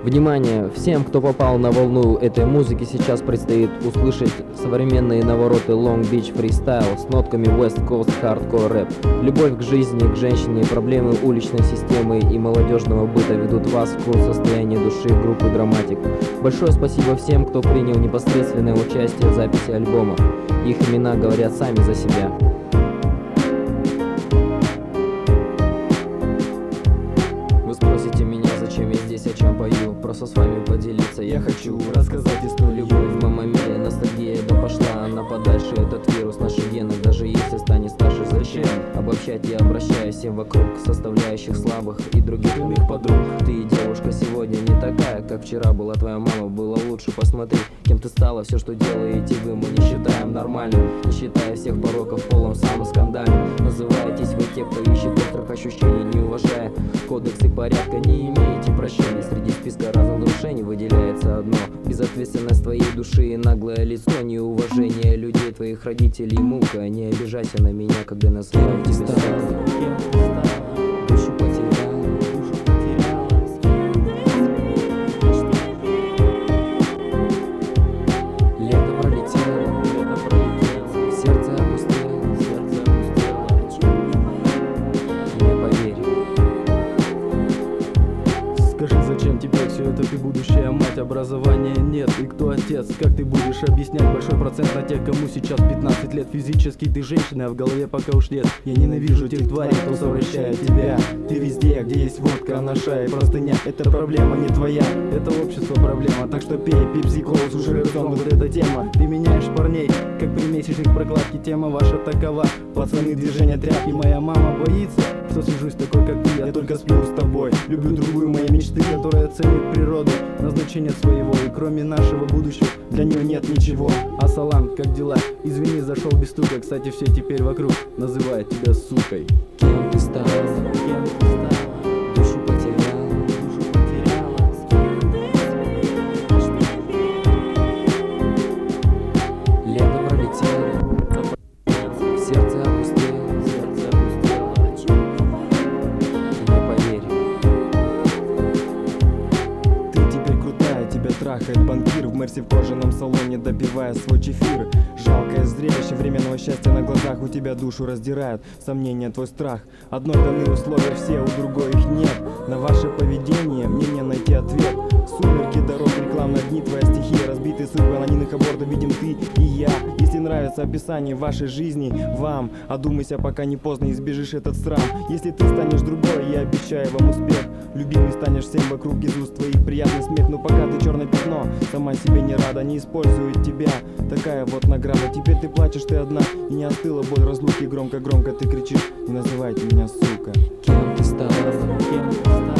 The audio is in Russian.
Внимание! Всем, кто попал на волну этой музыки, сейчас предстоит услышать современные навороты Long Beach Freestyle с нотками West Coast Hardcore Rap. Любовь к жизни, к женщине, проблемы уличной системы и молодежного быта ведут вас в курс состояния души группы Dramatic. Большое спасибо всем, кто принял непосредственное участие в записи альбома. Их имена говорят сами за себя. Вы спросите меня, зачем я здесь, о чем пою. Просто с вами поделиться я хочу, рассказать историю. Любовь в моем мире, ностальгия, да пошла она подальше. Этот вирус наших генов, даже если станет старше. Зачем обобщать, я обращаюсь всем вокруг, составляющих слабых и других иных подруг. Ты, девушка, сегодня не такая, как вчера была твоя мама. Было лучше, посмотри, кем ты стала. Все, что делаете вы, мы не считаем нормальным, не считая всех пороков, полом самоскандальным. Называетесь вы те, кто ищет острых ощущений, не уважая кодексы порядка, не имеете прощения. Среди списка разрушений выделяется одно: безответственность твоей души и наглое лицо, неуважение людей, твоих родителей, мука. Не обижайся на меня, когда называю тебя душу потерял. Лето пролетело, сердце опустело, не поверь. Скажи, зачем тебе все это, ты будущая мать, образования нет, и кто отец? Как ты будешь объяснять большой процент на тех, кому сейчас 15 лет? Физически ты женщина, а в голове пока уж нет. Я ненавижу тех тварей, кто совращает тебя. Ты везде, где есть водка, наша и простыня. Это проблема не твоя, это общество проблема. Так что пей, пепси, клоус, уже рядом вот эта тема. Ты меняешь парней, как при месячных прокладки, тема ваша такова. Пацаны, движения, тряпки, моя мама боится, что свяжусь такой, как ты. Я только сплю с тобой, люблю другую моей мечты, которая ценит природу, назначение своего, и кроме нашего будущего для нее нет ничего. Ассалам, как дела? Извини, зашел без стука. Кстати, все теперь вокруг называют тебя сукой. Кем ты стала? Душу потерял. Лето пролетело, сердце опустело, не поверь. Ты теперь крутая, тебя трахает банкир в Мерси в кожаном салоне, допивая свой чефир. Жалкое зрелище временного счастья на глазах, у тебя душу раздирают сомнения, твой страх. Одной даны условия все, у другой их нет. На ваше поведение мне не найти ответ. Сумерки дорог, рекламные дни, твоя стихия, разбитые судьбы анонимных абортов видим ты и я. Если нравится описание вашей жизни вам, одумайся, пока не поздно, избежишь этот срам. Если ты станешь другой, я обещаю вам успех. Любимый станешь всем вокруг, из уст твоих приятный смех. Но пока ты черное пятно, сама себе не рада, не использует тебя. Такая вот награда. Теперь ты плачешь, ты одна, и не остыла боль разлуки. Громко-громко ты кричишь: не называйте меня сука. Кем ты стала?